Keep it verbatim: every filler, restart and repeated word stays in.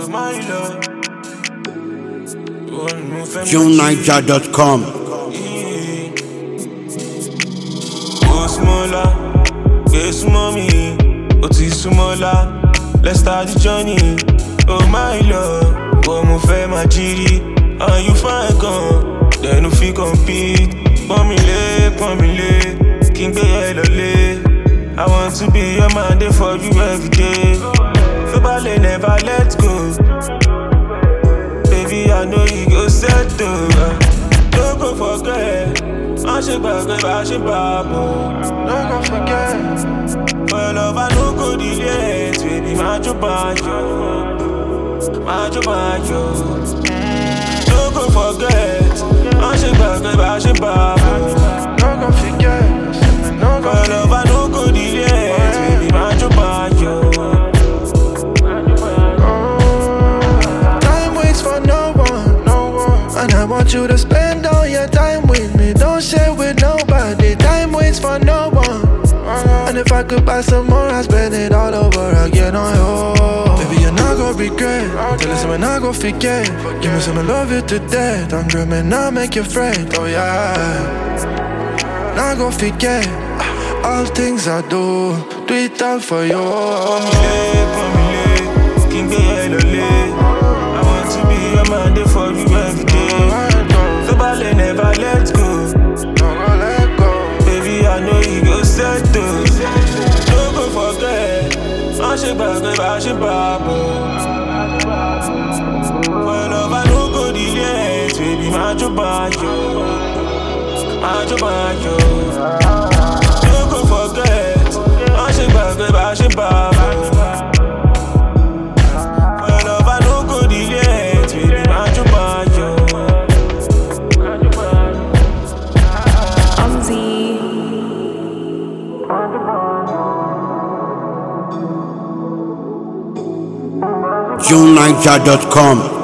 my love. June Niger dot com. Oh, smaller, yes, mommy. Oti smaller, let's start the journey. Oh, my love, oh, mo fẹ́ ma jiri. And you fine gan, then you fit compete. Pọ́n mi lé, pọ́n mi lé, kí n gbé ẹ lọlé. I want to be your man, dey for you every day. Nobody never let go. Baby, I know you go settle. Don't go forget. I should back up, I should back up. Don't go forget. Well, love, I no go delay. Baby, my job, my job. My job, my job. Don't go forget. I should back up, I should back up. Don't go forget. Well, love, I no go delay. Baby, my job, my job. Time waits for no one, no one. And I want you to spend all your time with me. Don't share with nobody. Time waits for no one. And if I could buy some more, I'd spend it all over again on you. Baby, you're not gonna regret. Tell us I'm not gonna forget. Give me some, I love you to death. I'm dreaming, I'll make you fret. Oh yeah. Not gonna forget all things I do. Do it all for you. I want to be your man, dey for you every day. Nobody never let go. Baby, I know you go settle. Don't go forget. I should back up, I should back up. Well, love, I no go delay. Baby, my job, my job. My job, my job. Don't go forget. I should back up, I should back up. June Niger dot com.